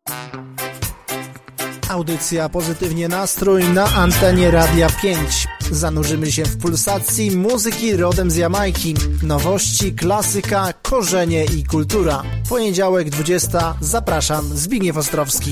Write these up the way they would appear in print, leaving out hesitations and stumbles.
Audycja Pozytywnie Nastrój na antenie Radia 5. Zanurzymy się w pulsacji muzyki rodem z Jamajki. Nowości, klasyka, korzenie i kultura. Poniedziałek 20. Zapraszam, Zbigniew Ostrowski.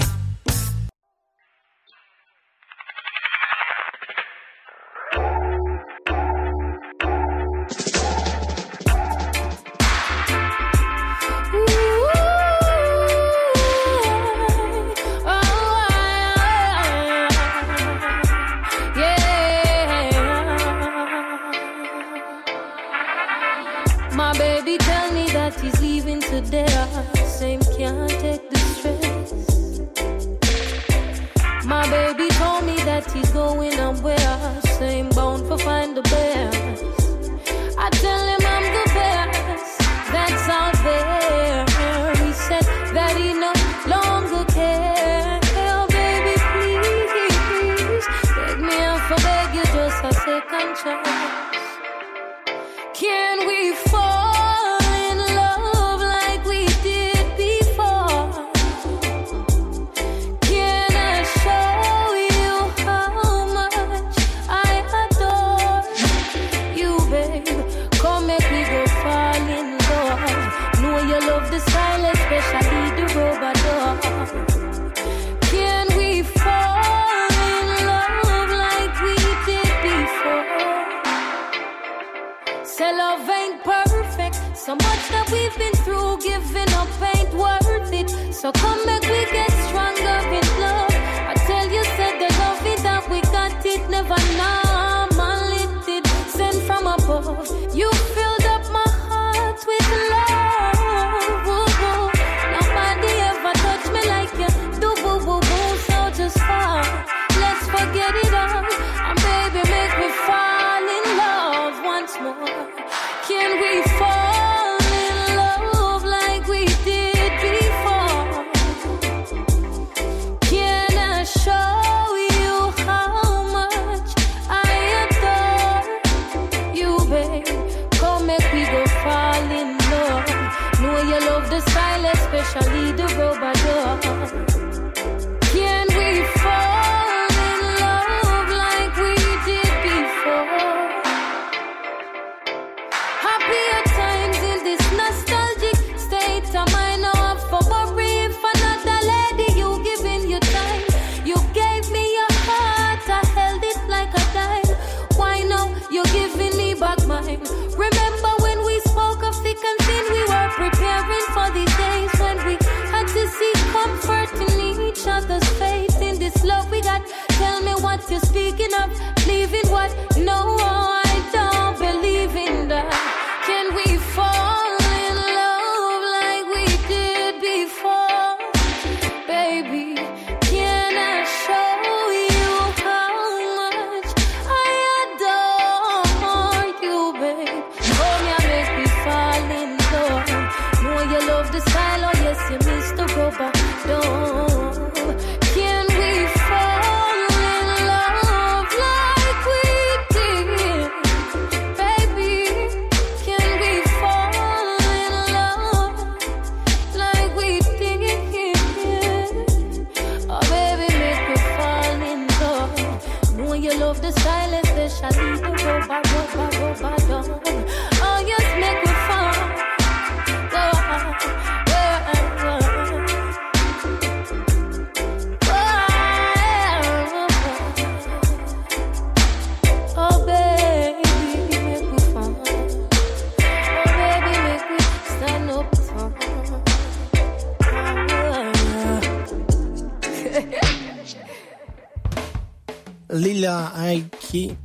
Lila Aiki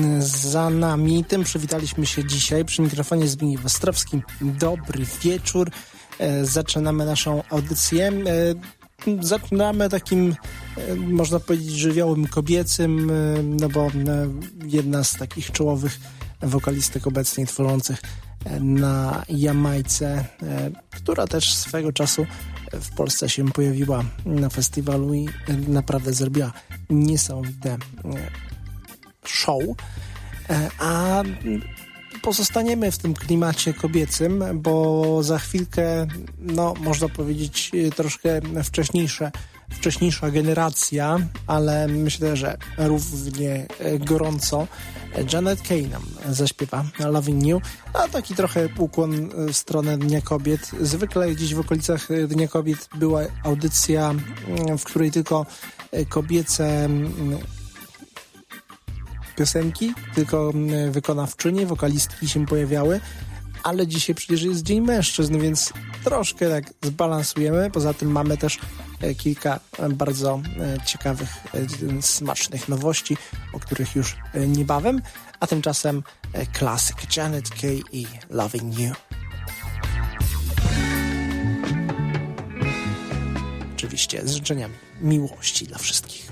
za nami. Tym przywitaliśmy się dzisiaj. Przy mikrofonie Zbigniew Ostrowski. Dobry wieczór. Zaczynamy naszą audycję. Zaczynamy takim, można powiedzieć, żywiołem kobiecym, no bo jedna z takich czołowych wokalistek obecnie tworzących na Jamajce, która też swego czasu w Polsce się pojawiła na festiwalu i naprawdę zrobiła niesamowite show. A pozostaniemy w tym klimacie kobiecym, bo za chwilkę, można powiedzieć, troszkę wcześniejsza generacja, ale myślę, że równie gorąco Janet Kay nam zaśpiewa Loving You, a taki trochę ukłon w stronę Dnia Kobiet. Zwykle gdzieś w okolicach Dnia Kobiet była audycja, w której tylko kobiece piosenki, tylko wykonawczynie, wokalistki się pojawiały, ale dzisiaj przecież jest Dzień Mężczyzn, więc troszkę tak zbalansujemy. Poza tym mamy też kilka bardzo ciekawych, smacznych nowości, o których już niebawem, a tymczasem klasyk Janet Kay i Loving You. Oczywiście z życzeniami miłości dla wszystkich.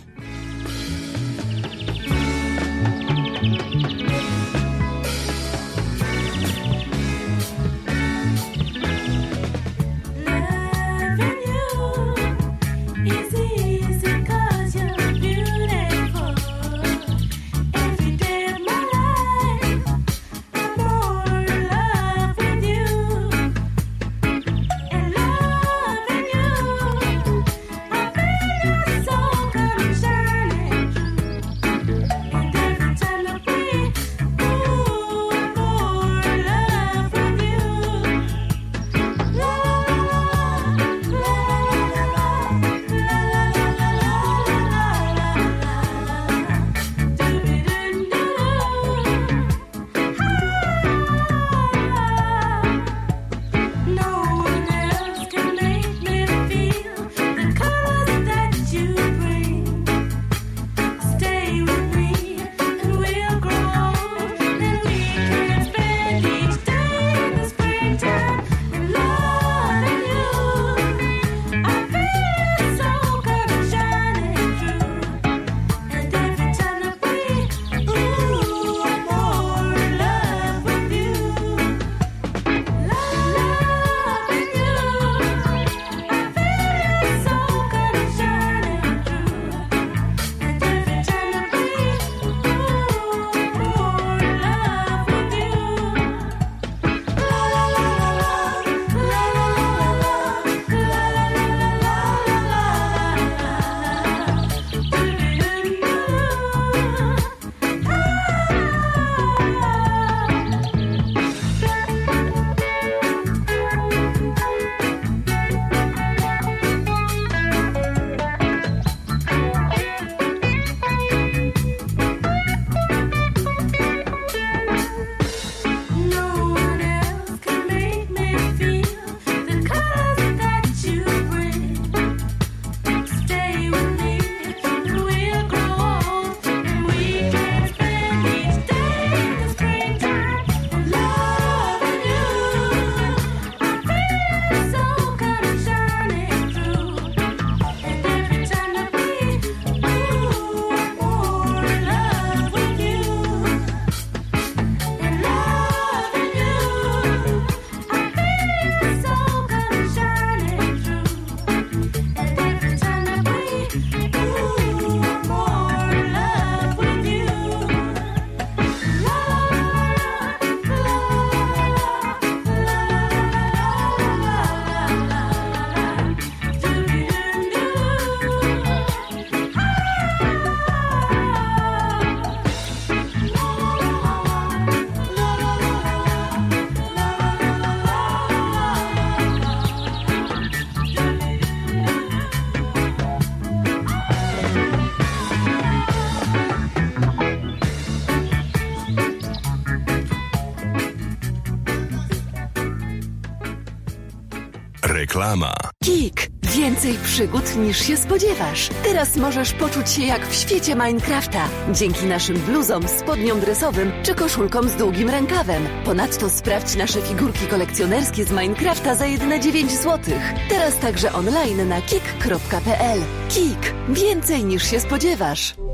Reklama. KiK. Więcej przygód niż się spodziewasz. Teraz możesz poczuć się jak w świecie Minecrafta. Dzięki naszym bluzom, spodniom dresowym czy koszulkom z długim rękawem. Ponadto sprawdź nasze figurki kolekcjonerskie z Minecrafta za jedyne 9 zł. Teraz także online na kik.pl. KiK. Więcej niż się spodziewasz.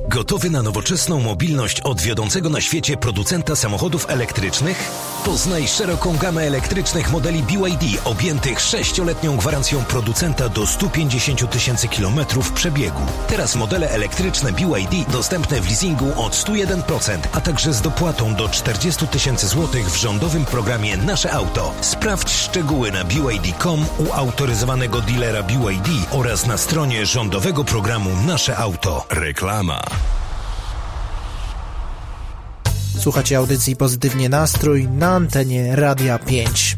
Gotowy na nowoczesną mobilność od wiodącego na świecie producenta samochodów elektrycznych? Poznaj szeroką gamę elektrycznych modeli BYD objętych 6-letnią gwarancją producenta do 150 tysięcy kilometrów przebiegu. Teraz modele elektryczne BYD dostępne w leasingu od 101%, a także z dopłatą do 40 tysięcy złotych w rządowym programie Nasze Auto. Sprawdź szczegóły na BYD.com u autoryzowanego dealera BYD oraz na stronie rządowego programu Nasze Auto. Reklama. Słuchacie audycji Pozytywnie Nastrój na antenie Radia 5.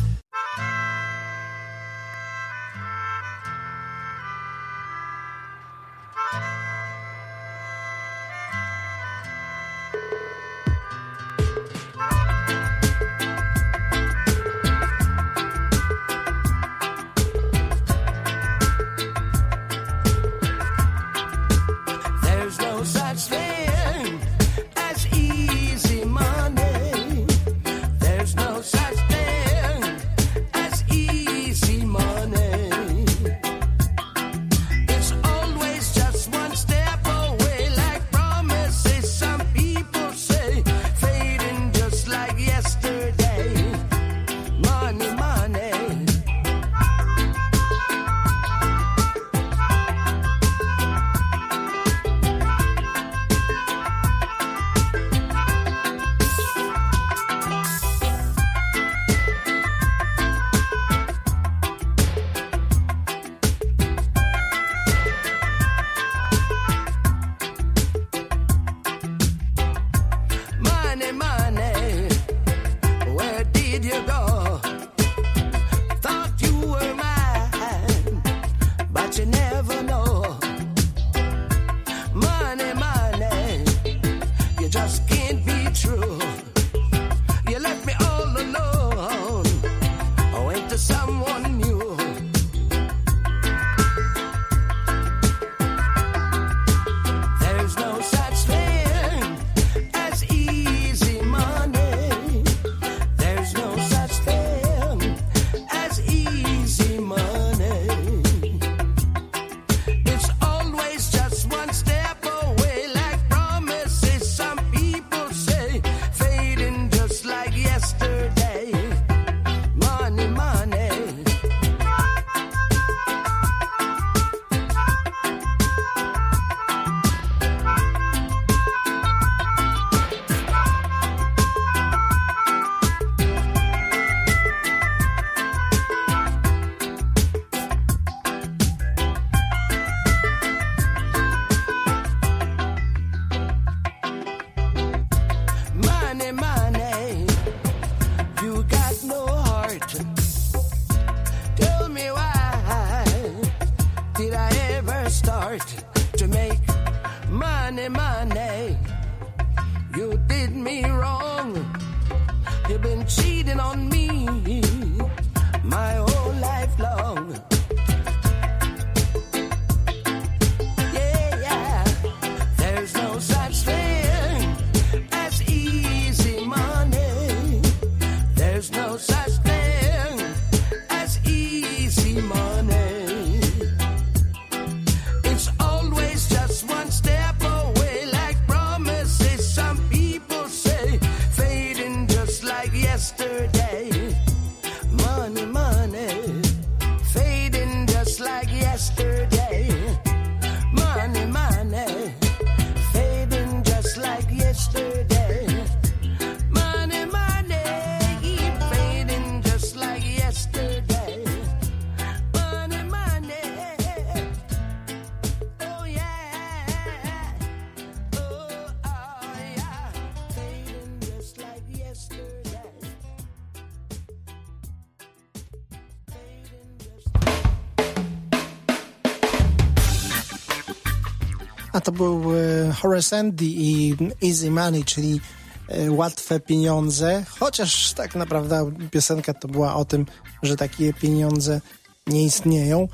A to był Horace Andy i Easy Money, czyli łatwe pieniądze, chociaż tak naprawdę piosenka to była o tym, że takie pieniądze nie istnieją.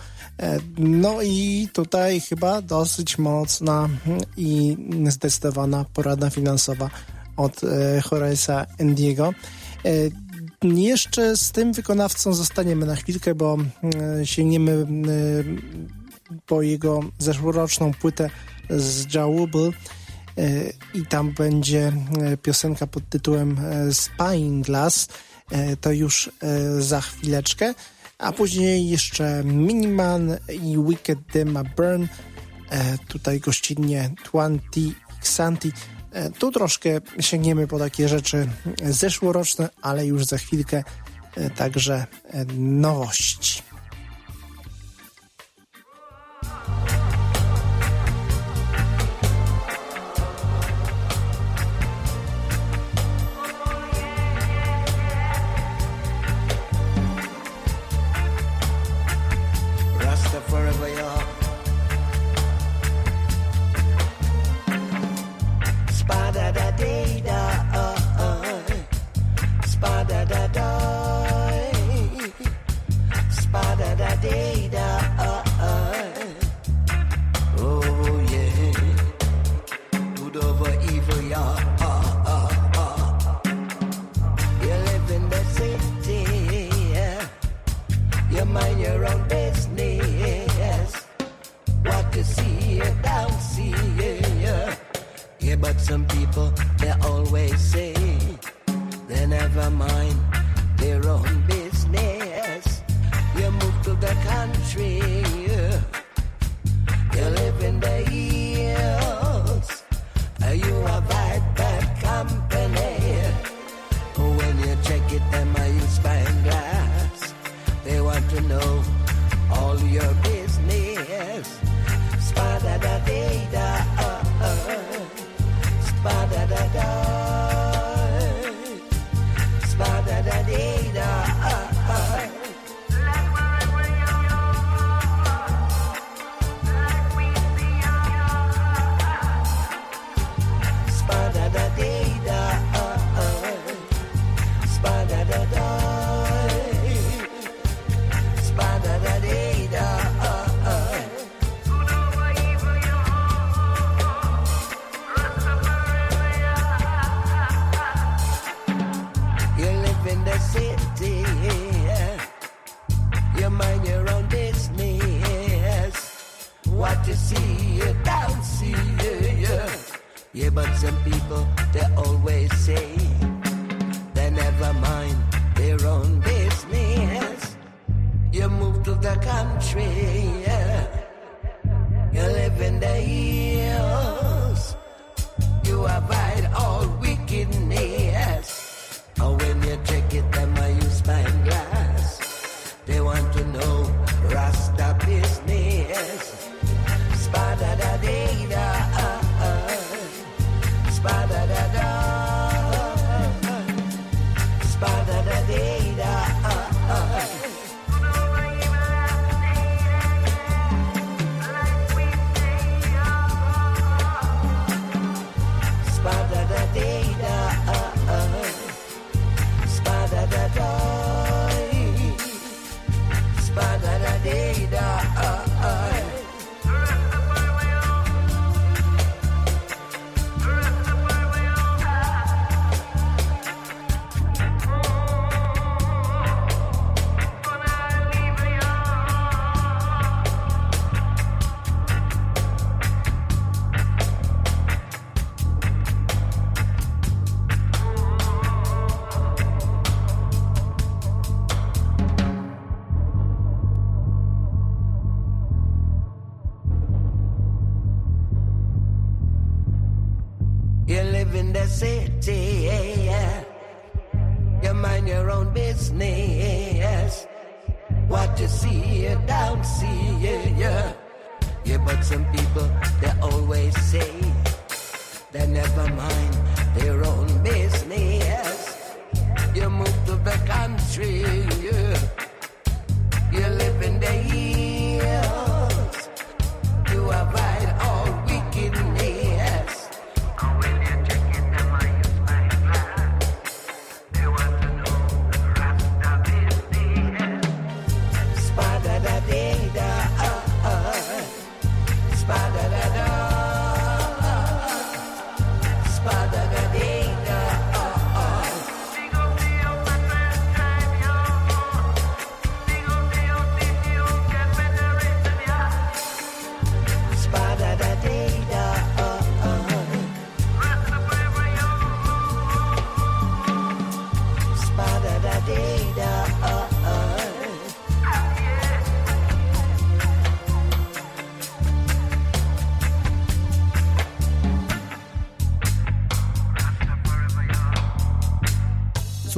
No i tutaj chyba dosyć mocna i zdecydowana porada finansowa od Horace'a Andy'ego. Jeszcze z tym wykonawcą zostaniemy na chwilkę, bo sięgniemy po jego zeszłoroczną płytę z Jawable i tam będzie piosenka pod tytułem Spyglass, to już za chwileczkę, a później jeszcze Miniman i Wicked Dema Burn, tutaj gościnnie Twanti Xanti. Tu troszkę sięgniemy po takie rzeczy zeszłoroczne, ale już za chwilkę także nowości.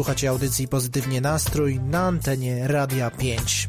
Słuchacie audycji Pozytywnie Nastrój na antenie Radia 5.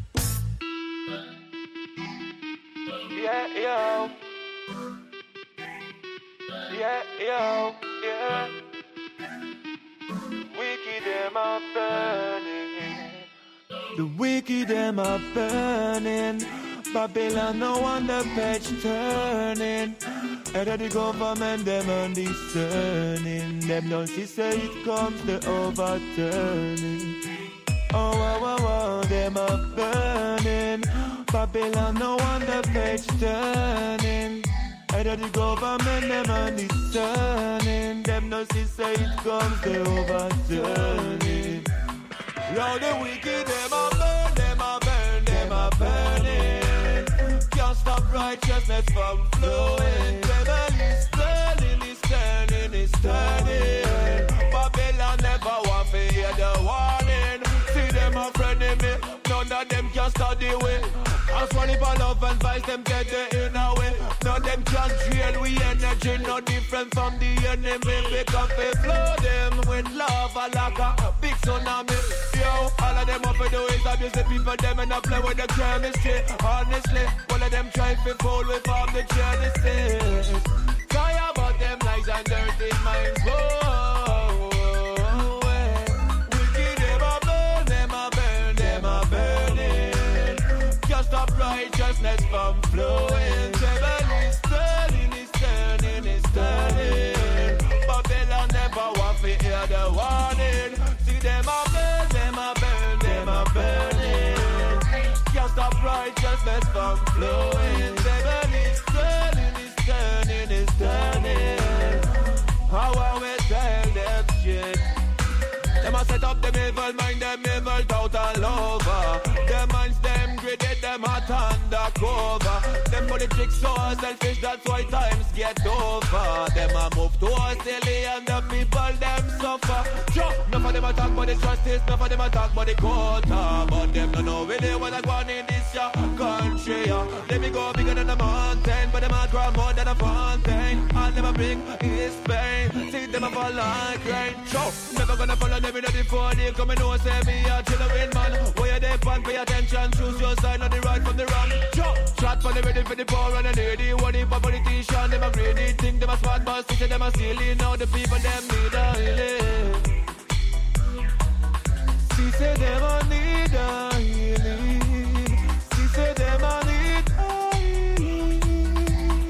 The wicked them are burning. Babylon no on the page turning. Head of the government them undiscerning. Them don't see say it comes the overturning. Oh, oh, oh, oh, them are burning. Babylon no on the page turning. Head of the government them undiscerning. Them don't see say it comes the overturning. Now the wicked them are burn, them are burn, them are burning. Can't stop righteousness from flowing. Devil is turning, is turning, is turning. Babylon never want to hear the warning. See them a friend in me, none of them can study way. As one if I love and vice them get the inner way. None of them can train we energy, no different from the enemy. Because they flow them with love like a big tsunami. Yo, all of them up for the ways abuse the people, them and I play with the chemistry. Honestly, all of them try to fool with all the Genesis. Tired about them lies and dirty minds. Whoa, wicked them a burn, them a burn, them a burning. Can't stop righteousness from flowing. Devil is turning, is turning, is turning. Babylon never want to hear the warning. See them a burn, them a burn, them a burning. Can't stop righteousness from flowing. Devil is turning, is turning, is turning. How I will tell them shit. Them a set up them evil mind, them evil doubt all over. Them minds them greedy, them hot undercover. Them politics so selfish, that's why times get over. Them a move to us silly and the people them suffer. Sure, none of them a talk about the justice, none of them a talk about the quota. But them don't know really what I want in this country. Let me go bigger than a mountain, but them a grow more than a fountain. I'll never bring his pain. See them a fall like rain. Sure, never gonna follow them in the 4 day. Come and know, say me a chillin' man. Where they pan, pay attention, choose your side, not the right from the wrong. Sure, shot for the ready for the poor and the needy. What if a politician, them a greedy. Think them a smart boss, think them a silly. Now the people them need a healing. She said them a need a healing. She said them a need a healing.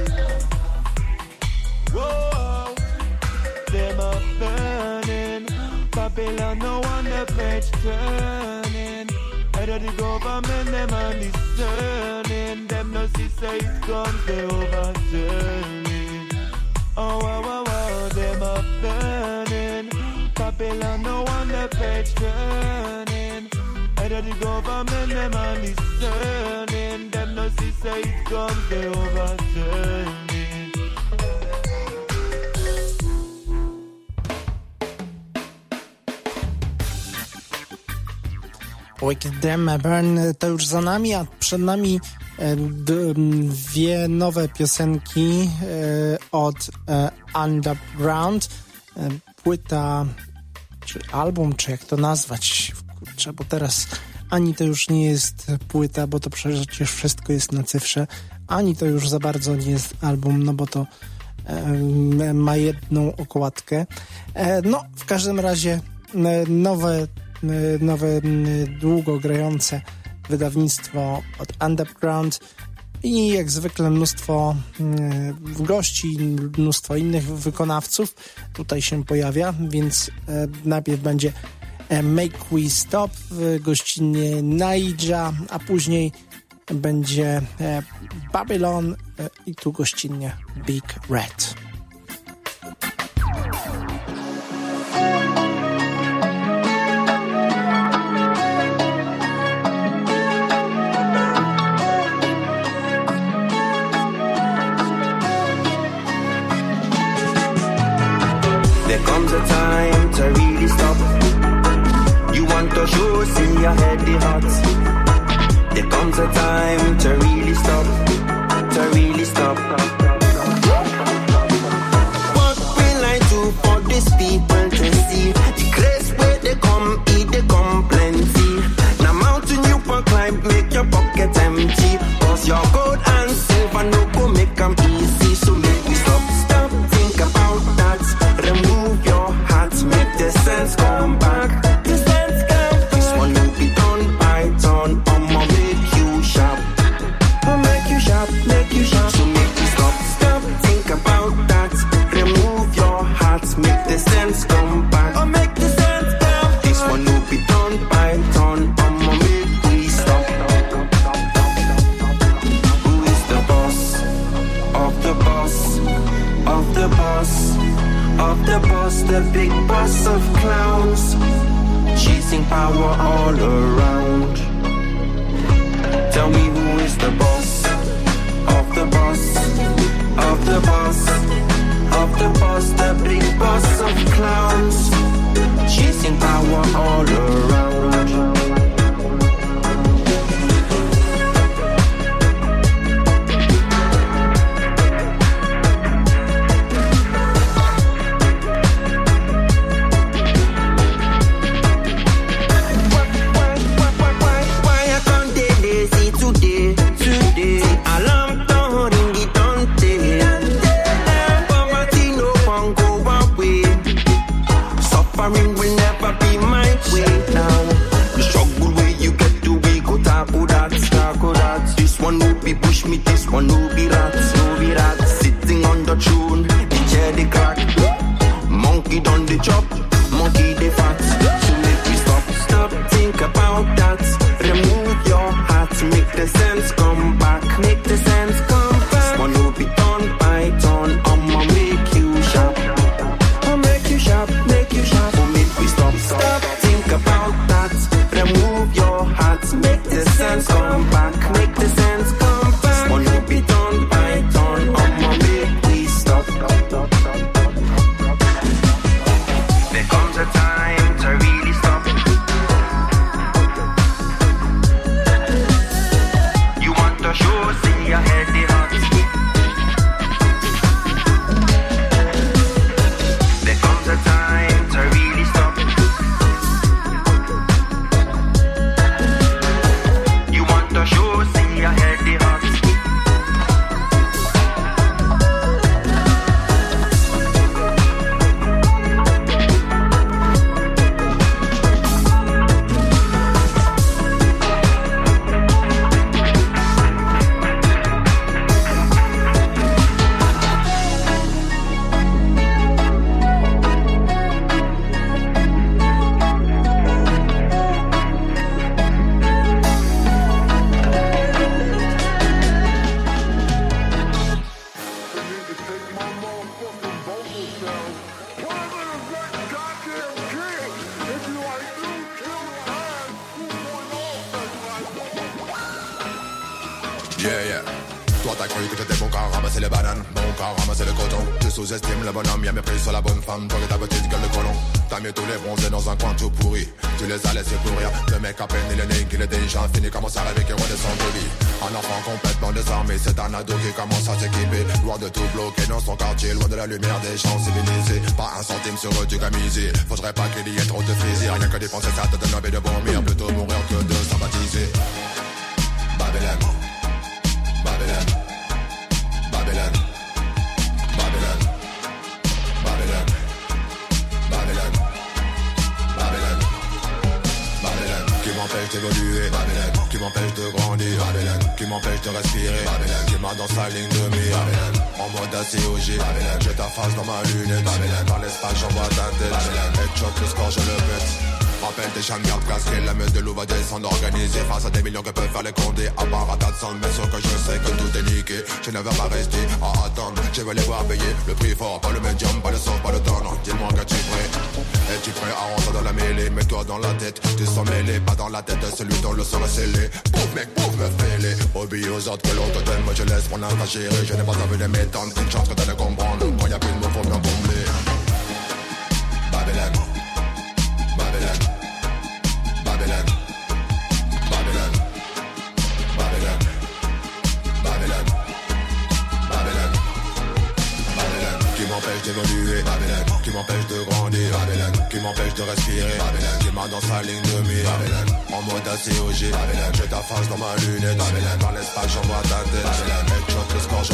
Whoa, them a burning. Babylon no one the page turning. Head of the government them undiscerning. Them no see say it comes the overturning. Oh, wow, wow, wow, them a burning. Babylon no one the page turning. Head of the government them undiscerning. Them no see say it comes the overturning. Wicked Them Burn to już za nami, a przed nami dwie nowe piosenki od Underground. Płyta, czy album, czy jak to nazwać? Kurczę, bo teraz ani to już nie jest płyta, bo to przecież wszystko jest na cyfrze, ani to już za bardzo nie jest album, no bo to ma jedną okładkę. No, w każdym razie nowe długo grające wydawnictwo od Underground i jak zwykle mnóstwo gości, mnóstwo innych wykonawców tutaj się pojawia, więc najpierw będzie Make We Stop, gościnnie Naija, a później będzie Babylon i tu gościnnie Big Red. There comes a time to really stop. You want to show, see your head the hearts. There comes a time to really stop, to really stop. What will I do for these people to see the grace where they one no go make 'em easy. So make we stop, think about that. Remove your hat, make the sense come back. The sense come back. This one will be done by turn. I'ma make you sharp. I'll make you sharp, make you sharp. So make we stop, think about that. Remove your hat, make the sense come back. I'll make the sense come back. This one will be done by turn. I'ma make we stop. Who is the boss of the boss of the boss of the boss, the big boss of clowns, chasing power all around? Tell me who is the boss of the boss of the boss of the boss, the big boss of clowns, chasing power all around. This one no be rats, sitting on the throne, the chair they crack. Monkey done the chop, monkey the fat. So make we stop, think about that. Remove your hat, make the sense come back, make the sense come back. This one no be done by turn, I'ma make you sharp. I'll make you sharp, make you sharp. So make we stop, think about that. Remove your hat, make the sense come back, make the sense come back. Lumière des gens civilisés, pas un centime sur eux du gamisé. Faudrait pas qu'il y ait trop de plaisir, rien que dépenser ça te donne envie de vomir, plutôt mourir que de sympathiser. Babylone, Babylone, Babylone, Babylone, Babylone, Babylone, Babylone, Babylone, qui m'empêche d'évoluer, Babylone, qui m'empêche de grandir, Babylone, qui m'empêche de respirer, Babylone, qui m'a dans sa ligne de mire, Babylone. En mode ACOG, j'ai ta face dans ma lunette. Dans l'espace j'envoie ta tête. Headshot, le score je le pète. Rappelle des champs de garde casqués, la meute de loup va descendre organisée. Face à des millions que peuvent faire les condés. À part à tas de sang, mais sûr que je sais que tout est niqué. Je ne vais pas rester à attendre, je vais les voir payer. Le prix fort, pas le médium, pas le sort, pas le temps. Non, dis-moi que tu es prêt. Es-tu prêt à rentrer dans la mêlée? Mets-toi dans la tête, tu sens mêlé. Pas dans la tête de celui dont le sang est scellé. Pouf mec, pouf me fêlé. Obéis aux autres que l'autre t'aime, moi je laisse mon âme chérie. Je n'ai pas envie de m'étendre, une chance que t'as de comprendre. Quand y'a plus de mots, faut bien combler. Babylone, Babylone, Babylone, Babylone, Babylone, Babylone, Babylone, Babylone. Qui m'empêche d'évoluer, Babylone. Qui m'empêche de grandir, Babylone. Qui m'empêche de respirer, Babylone. Qui m'a dans sa ligne de mire, Babylone. En mode ACOG, Babylone. J'ai ta face dans ma lunette, Babylone. Dans l'espace j'envoie ta tête, Babylone. Headshot, le score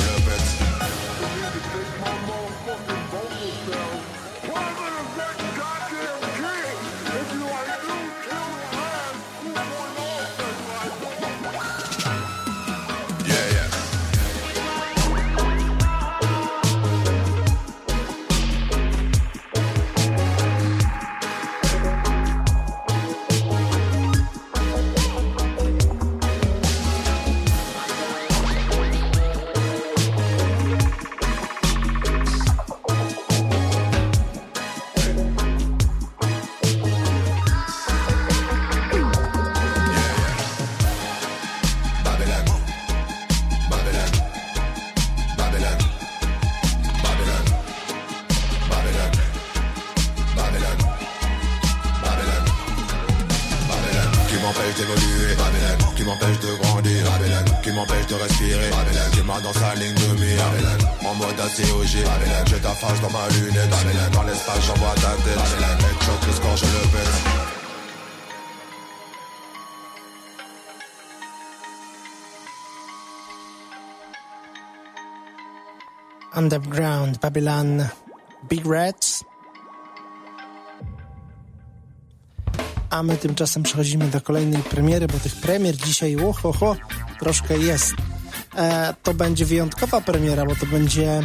d'évoluer. Babylone, qui m'empêche de grandir. Babylone, qui m'empêche de respirer. Babylone, qui m'a dans sa ligne de mire. Babylone, en mode ACOG. Babylone, j'ai ta face dans ma lunette. Babylone, dans l'espace j'envoie ta tête. Babylone, headshot, le score je le pèse. Underground, Babylon, Big Reds. A my tymczasem przechodzimy do kolejnej premiery, bo tych premier dzisiaj troszkę jest. To będzie wyjątkowa premiera, bo to będzie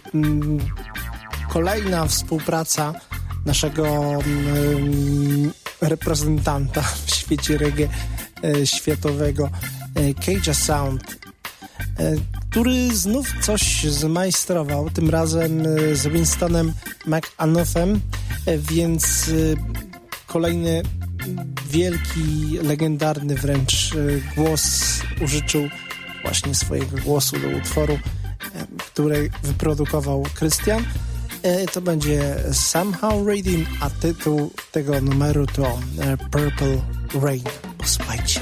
kolejna współpraca naszego reprezentanta w świecie reggae światowego, Cage Sound, który znów coś zmajstrował, tym razem z Winstonem McAnuthem, więc kolejny wielki, legendarny wręcz głos użyczył właśnie swojego głosu do utworu, który wyprodukował Krystian. To będzie Somehow Rhythm, a tytuł tego numeru to Purple Rain. Posłuchajcie.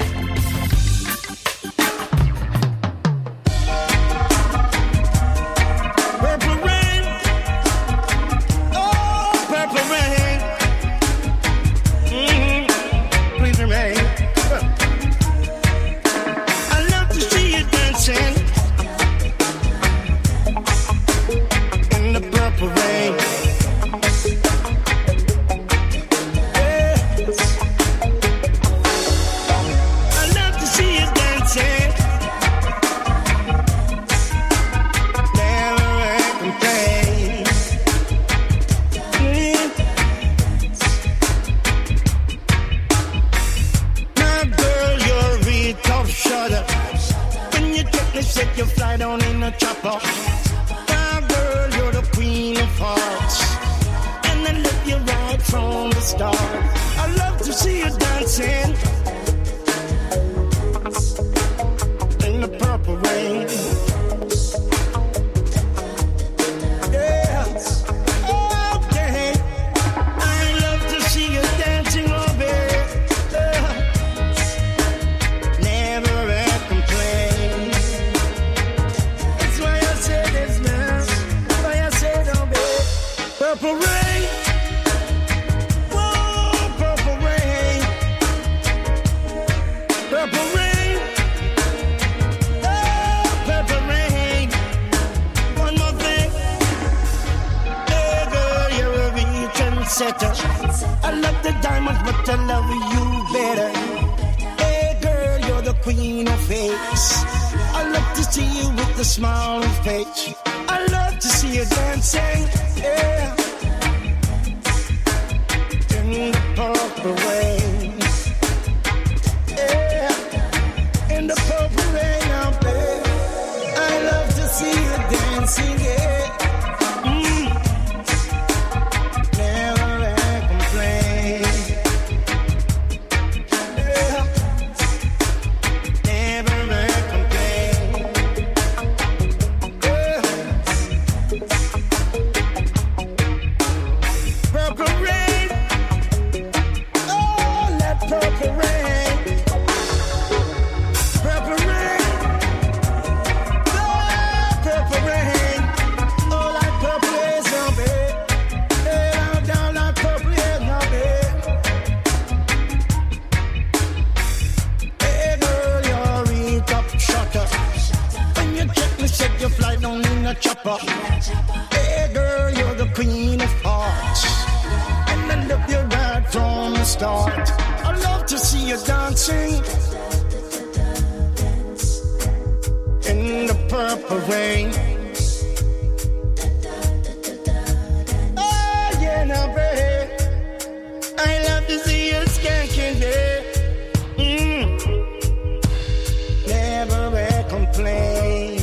I love the diamonds, but I love you better. Hey girl, you're the queen of face. I love to see you with the smile on face. I love to see you dancing, yeah. In the purple rain, yeah. In the purple rain, oh baby. I love to see you dancing, yeah. Hey girl, you're the queen of hearts, and I love you right from the start. I love to see you dancing in the purple rain. Oh yeah, now baby, I love to see you skanking, yeah. Never ever complain.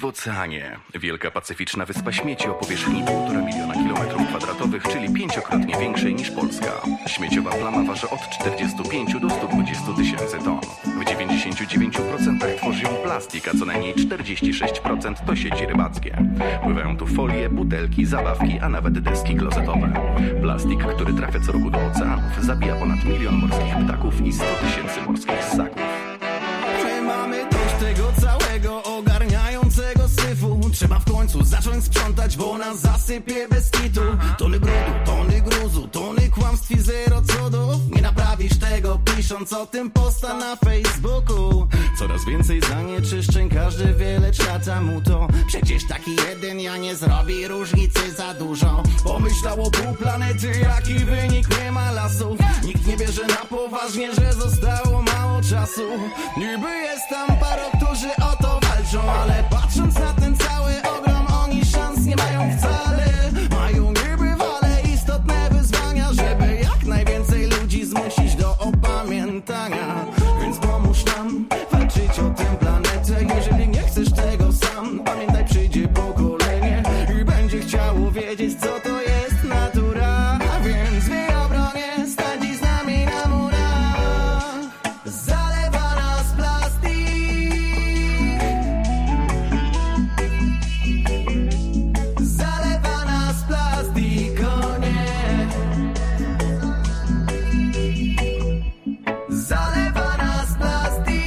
oceanie. Wielka pacyficzna wyspa śmieci o powierzchni 1,5 miliona km², czyli 5-krotnie większej niż Polska. Śmieciowa plama waży od 45 do 120 tysięcy ton. W 99% tworzy ją plastik, a co najmniej 46% to sieci rybackie. Pływają tu folie, butelki, zabawki, a nawet deski klozetowe. Plastik, który trafia co roku do oceanów, zabija ponad 1 milion morskich ptaków i 100 tysięcy morskich ssaków. My mamy dość tego całego ogarniającego syfu. Trzeba w końcu zacząć sprzątać, bo nas zasypie bez kitu. Tony brudu, tony gruzu, tony kłamstw i zero cudów. Nie naprawisz tego, pisząc o tym posta na Facebooku. Coraz więcej zanieczyszczeń, każdy wie, lecz lata mu to. Przecież taki jeden ja nie zrobi różnicy za dużo. Pomyślało pół planety, jaki wynik, nie ma lasów. Nikt nie bierze na poważnie, że zostało mało czasu. Niby jest tam paru, którzy o to walczą, ale patrząc na ten cały ogrom, oni szans nie mają wcale. Mają niebywale istotne wyzwania, żeby jak najwięcej ludzi zmusić do opamiętania. Więc pomóż nam walczyć o tę planetę. Jeżeli nie chcesz tego sam, pamiętaj, przyjdzie pokolenie i będzie chciało wiedzieć, co to jest natura. Więc w jej obronie stać z nami na murach. Zalewa nas plastik. Zalewa nas plastik, o nie. Zalewa nas plastik.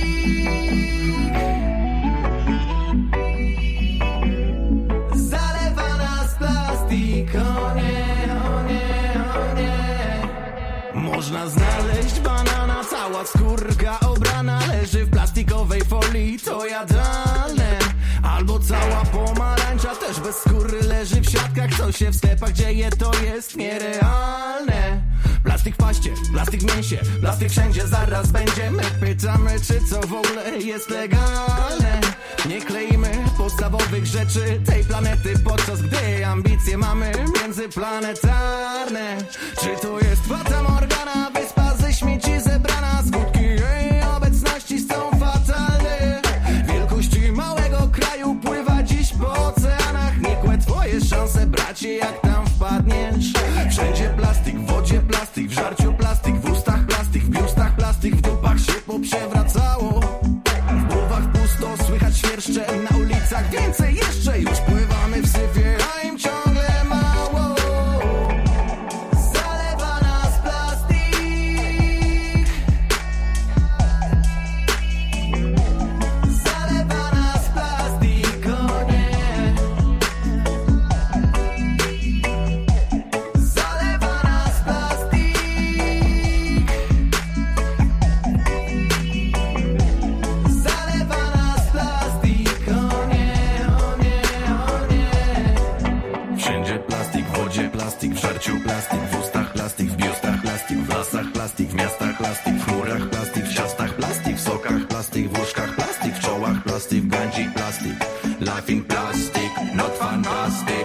Zalewa nas plastik, o nie, o nie, o nie. Można znaleźć banana, cała skórka obrana leży w plastikowej folii, to jadalne. Albo cała pomarańcza też bez skóry leży w siatkach, co się w sklepach dzieje, to jest nierealne. Plastik w paście, plastik w mięsie, plastik wszędzie zaraz będzie. My pytamy, czy co w ogóle jest legalne. Nie kleimy podstawowych rzeczy tej planety, podczas gdy ambicje mamy międzyplanetarne. Czy to jest Fata Morgana, wyspa ze śmieci zebrana? Skutki jej obecności są fatalne. Wielkości małego kraju pływa dziś po oceanach. Nikłe twoje szanse, bracie, jak tam wpadniesz. Wszędzie plastik, w wodzie plastik, w żarciu plastik, w ustach plastik, w biustach plastik, w dupach się poprzewracało. W głowach pusto, słychać świerszcze, na ulicach więcej jeszcze. Już pływamy w syfie, a im ciągle mało. Zalewa nas plastik. Zalewa nas plastik, o nie. Zalewa nas plastik. Zalewa nas plastik, o nie, o nie, o nie. Wszędzie plastik, w wodzie plastik, w żarciu plastik, w ustach plastik, w biustach plastik, w lasach plastik, w miastach plastik, w chmurach plastik, w ciastach plastik, w sokach plastik, w łóżkach plastik, w czołach plastik, w gandzi plastik. Life in plastic, not fantastic.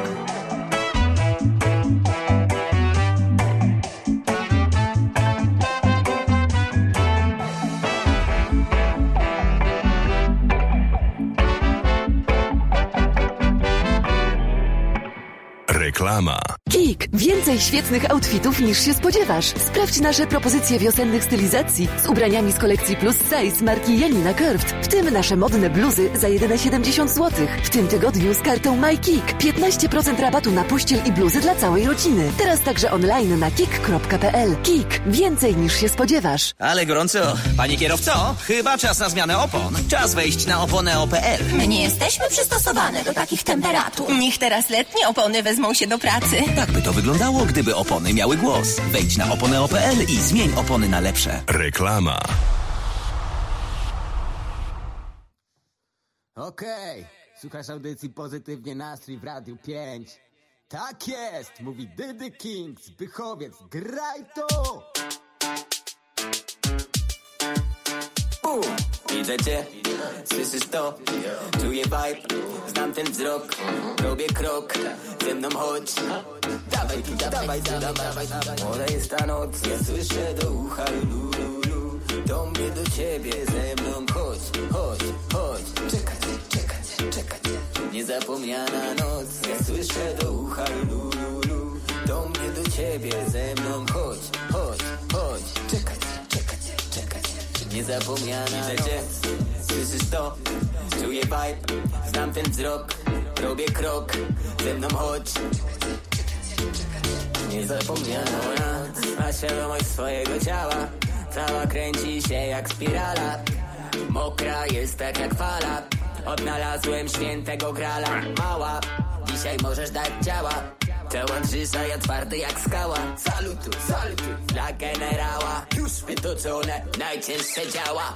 Reklama. KIK. Więcej świetnych outfitów niż się spodziewasz. Sprawdź nasze propozycje wiosennych stylizacji z ubraniami z kolekcji Plus Size marki Janina Curved. W tym nasze modne bluzy za jedyne 70 zł. W tym tygodniu z kartą MyKik 15% rabatu na pościel i bluzy dla całej rodziny. Teraz także online na kik.pl. KIK. Więcej niż się spodziewasz. Ale gorąco. Panie kierowco, chyba czas na zmianę opon. Czas wejść na oponeo.pl. My nie jesteśmy przystosowane do takich temperatur. Niech teraz letnie opony wezmą się do pracy. Tak by to wyglądało, gdyby opony miały głos. Wejdź na oponeo.pl i zmień opony na lepsze. Reklama. Okej, słuchasz audycji Pozytywnie Nastrój w Radiu 5. Tak jest, mówi Dydy King, Zbychowiec, graj to! Widzę cię, słyszysz to, czuję vibe, znam ten wzrok, robię krok, ze mną chodź. Dawaj tu, dawaj tu, dawaj. Młoda jest ta noc, ja słyszę do ucha lu, lu, lu. Do mnie, do ciebie, ze mną chodź, chodź, chodź. Czekać, Niezapomniana noc, ja słyszę do ucha lulu. Do mnie, do ciebie, ze mną chodź, chodź, chodź. Czekać. Niezapomniana noc, słyszysz to? Czuję vibe, znam ten wzrok. Robię krok, ze mną chodź. Niezapomniana noc, ma świadomość swojego ciała. Cała kręci się jak spirala. Mokra jest tak jak fala. Odnalazłem świętego grala. Mała, dzisiaj możesz dać ciała. Pełen życia, ja twardy jak skała. Salutu, dla generała. Już wytoczone, najcięższe działa.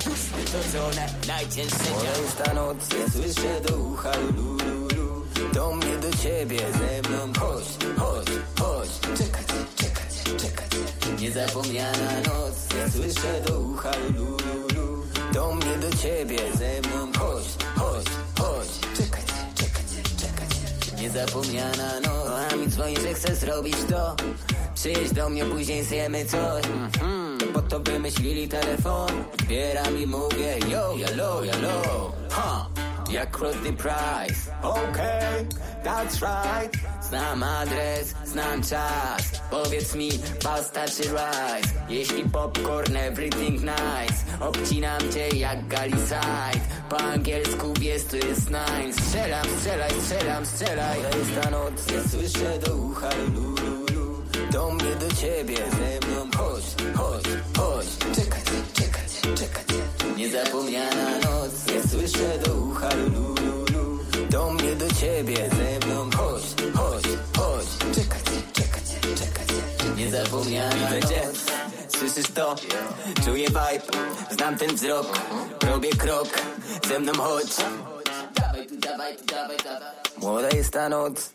Moja jest ta noc, ja słyszę do ucha lulu. Do mnie, do ciebie, ze mną chodź, chodź, chodź. Czekać. Niezapomniana noc, ja słyszę do ucha lulu. Do mnie, do ciebie, ze mną chodź, chodź, chodź. Czekać. Niezapomniana noc. Kocham dzwoni, że chcę zrobić to. Przyjedź do mnie, później zjemy coś. Po to wymyślili telefon. Odbieram i mówię yo, yalo. Jak cross the price. Okay, that's right. Znam adres, znam czas. Powiedz mi, pasta czy rice? Jeśli popcorn, everything nice. Obcinam cię jak Galiside. Po angielsku wiesz, to jest nine. Strzelam. To jest ta noc, ja słyszę do ucha lulu. Do mnie, do ciebie, ze mną chodź, chodź, chodź. Czekać. Niezapomniana noc, ja słyszę do ucha lulu. Do mnie, do ciebie, ze mną chodź, chodź, chodź. Czekać. Niezapomniana noc, słyszysz to? Czuję vibe, znam ten wzrok. Robię krok, ze mną chodź. Dawaj. Młoda jest ta noc.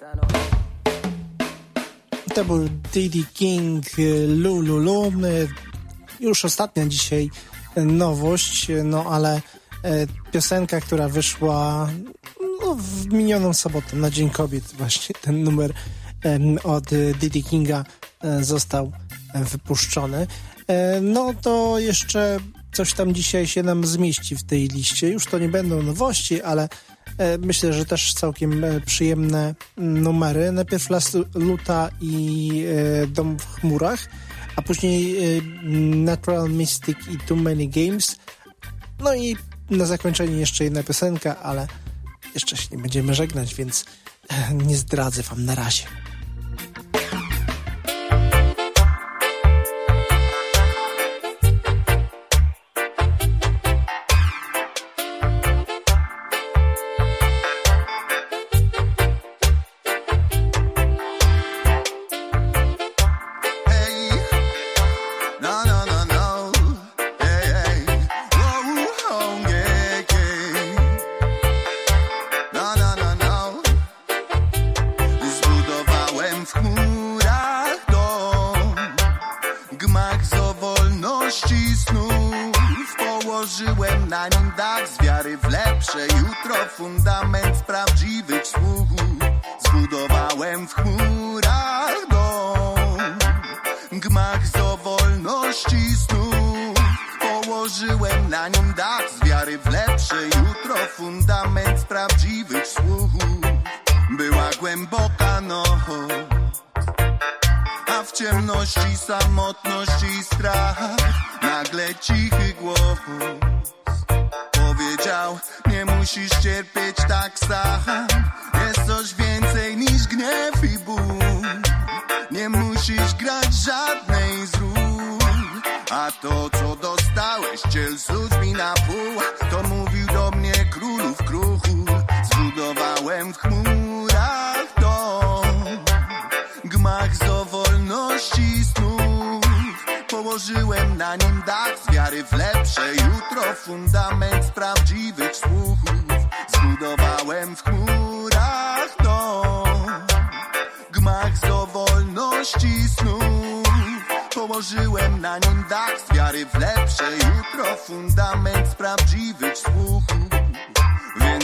To był Diddy King, Lulu. Już ostatnia dzisiaj nowość, no ale piosenka, która wyszła w minioną sobotę, na Dzień Kobiet, właśnie ten numer od Diddy Kinga został wypuszczony. No to jeszcze coś tam dzisiaj się nam zmieści w tej liście. Już to nie będą nowości, ale myślę, że też całkiem przyjemne numery. Najpierw Las Luta i Dom w chmurach, a później Natural Mystic i Too Many Games. No i na zakończenie jeszcze jedna piosenka, ale jeszcze się nie będziemy żegnać, więc nie zdradzę wam na razie.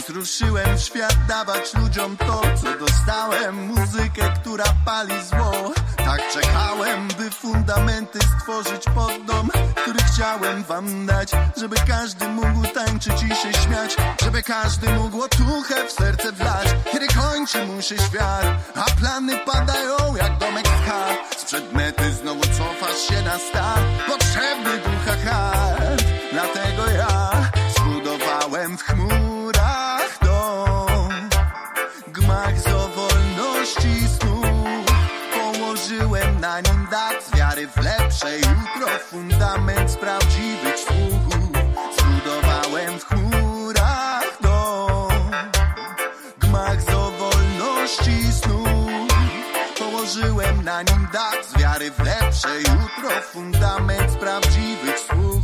Więc ruszyłem w świat dawać ludziom to, co dostałem. Muzykę, która pali zło. Tak czekałem, by fundamenty stworzyć pod dom, który chciałem wam dać. Żeby każdy mógł tańczyć i się śmiać, żeby każdy mógł otuchę w serce wlać. Kiedy kończy mu się świat, a plany padają jak domek z kart. Sprzed mety znowu cofasz się na start. Potrzebny ducha hard. Dlatego ja zbudowałem w chmurach dom, gmach z wolności snu. Położyłem na nim dach z wiary w lepsze jutro, fundament z prawdziwych słuchów. Zbudowałem w chmurach dom, gmach z wolności snu. Położyłem na nim dach z wiary w lepsze jutro, fundament z prawdziwych słuchów.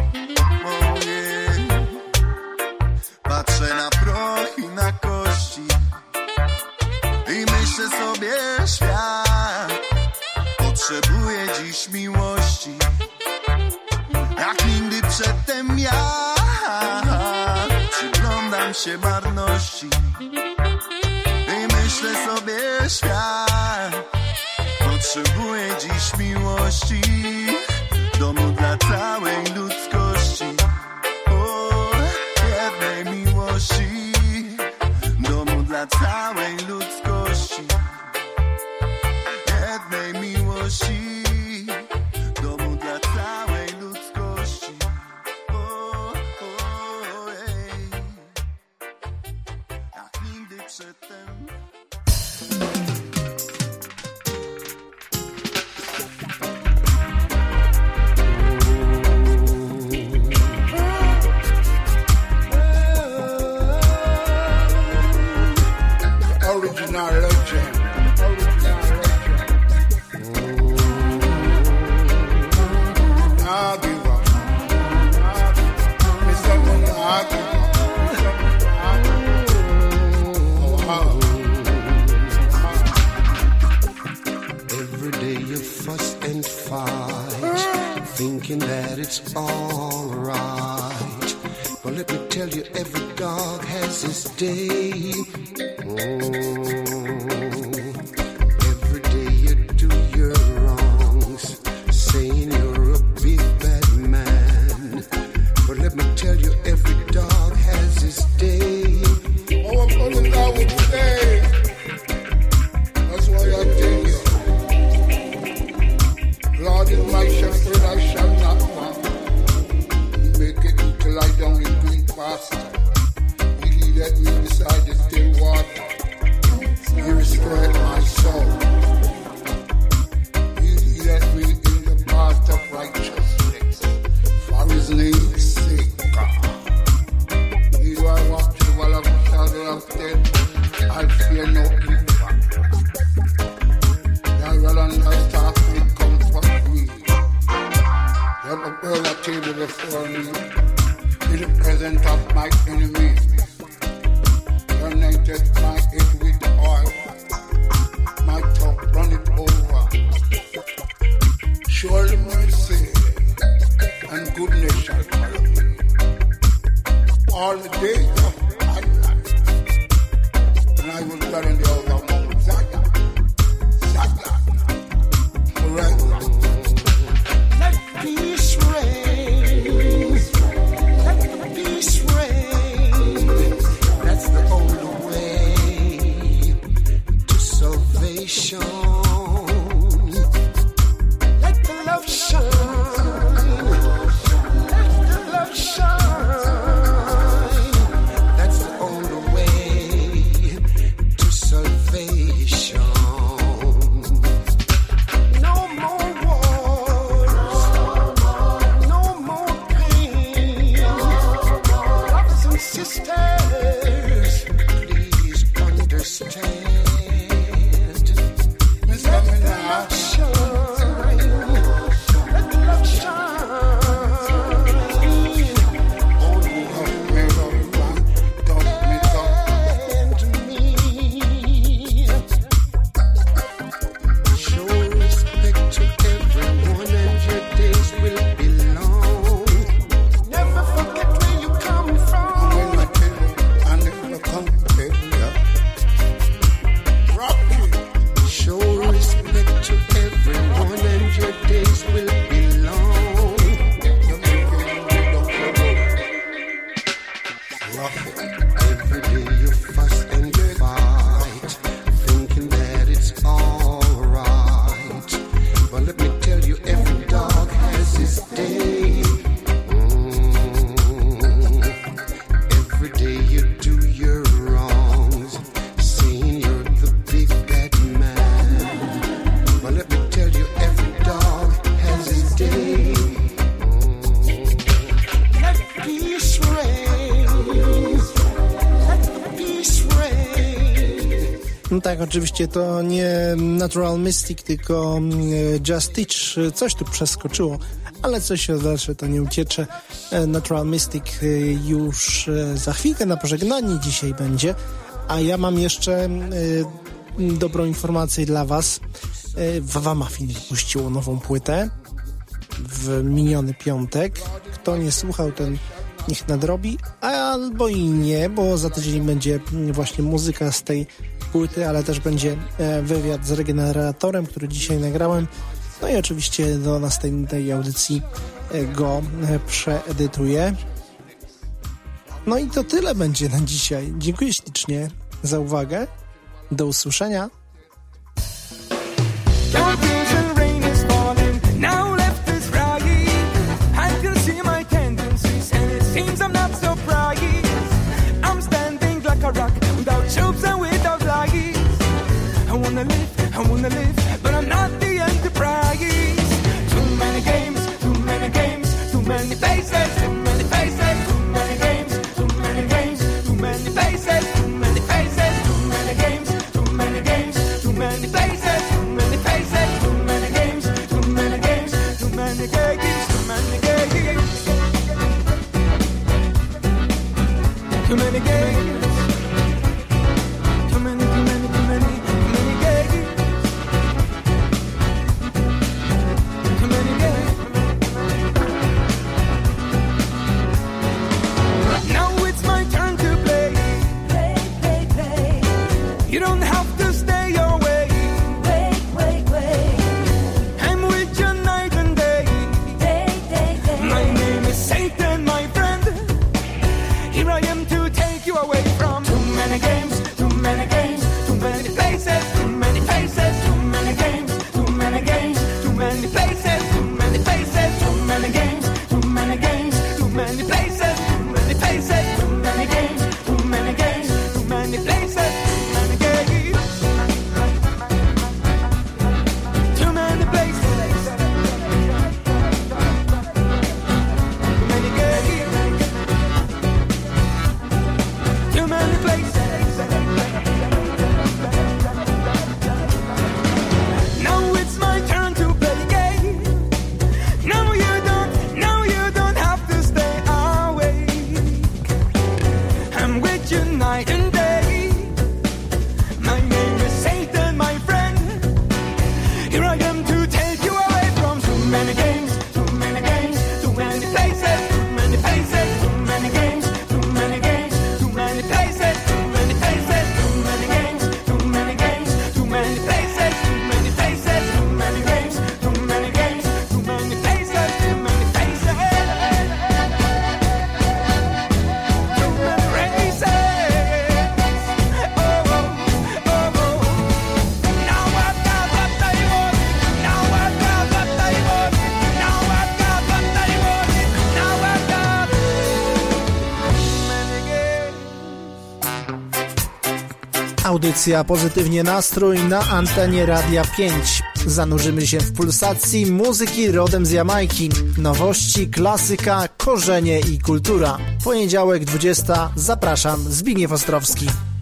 Patrzę na proch i na kości i myślę sobie, świat potrzebuje dziś miłości, jak nigdy przedtem ja przyglądam się marności i myślę sobie, świat potrzebuje dziś miłości, domu dla całej ludzkości. Domu dla całej ludzkości, jednej miłości, domu dla całej ludzkości. Jak nigdy przedtem. Original legend. Nah give up. Mr. Nah give up. Every day you fuss and fight, thinking that it's all right. But let me tell you, every dog has his day. Every day you do your wrongs, saying you're a big bad man. But let me tell you, every dog has his day. Oh, I'm coming down with today. That's why I tell you, Lord is my shepherd, I shall not want. He maketh me to lie down in green pasture. He leadeth me beside the still water. He restored my soul. He leadeth me in the path of righteousness for his name's sake. He do I walk through the valley of the shadow of death, I'll fear no evil. Thy rod and thy staff will comfort me. You have prepared a table before me in the presence of my enemies. You anointed my head with oil, my cup runneth over. Surely mercy and goodness shall follow me all the days of my life, and I will dwell in the house of Mount Zion, forever. Let peace reign. Let the peace reign. That's the only way to salvation. Let the love shine. Let the love shine. Every day you fuss and fight, thinking that it's alright. But let me tell you, every dog has his day. Every day you do your wrongs, saying you're the big bad man. But let me tell you, every dog has his day. Let peace reign. Let peace reign. No tak, oczywiście to nie Natural Mystic, tylko Just Teach. Coś tu przeskoczyło, ale coś się dalsze to nie uciecze. Natural Mystic już za chwilkę na pożegnanie dzisiaj będzie, a ja mam jeszcze dobrą informację dla was. Wawa Muffin wypuściło nową płytę w miniony piątek. Kto nie słuchał, ten niech nadrobi, albo i nie, bo za tydzień będzie właśnie muzyka z tej płyty, ale też będzie wywiad z Regeneratorem, który dzisiaj nagrałem. No i oczywiście do następnej audycji go przeedytuję. No i to tyle będzie na dzisiaj. Dziękuję ślicznie za uwagę. Do usłyszenia. I wanna live, but I'm not the Enterprise. Too many games, too many games, too many faces, too many faces, too many games, too many games, too many faces, too many faces, too many games, too many games, too many faces, too many faces, too many games, too many games, too many games, too many games, too many games. Audycja Pozytywnie Nastrój na antenie Radia 5. Zanurzymy się w pulsacji muzyki rodem z Jamajki. Nowości, klasyka, korzenie i kultura. Poniedziałek 20. Zapraszam, Zbigniew Ostrowski.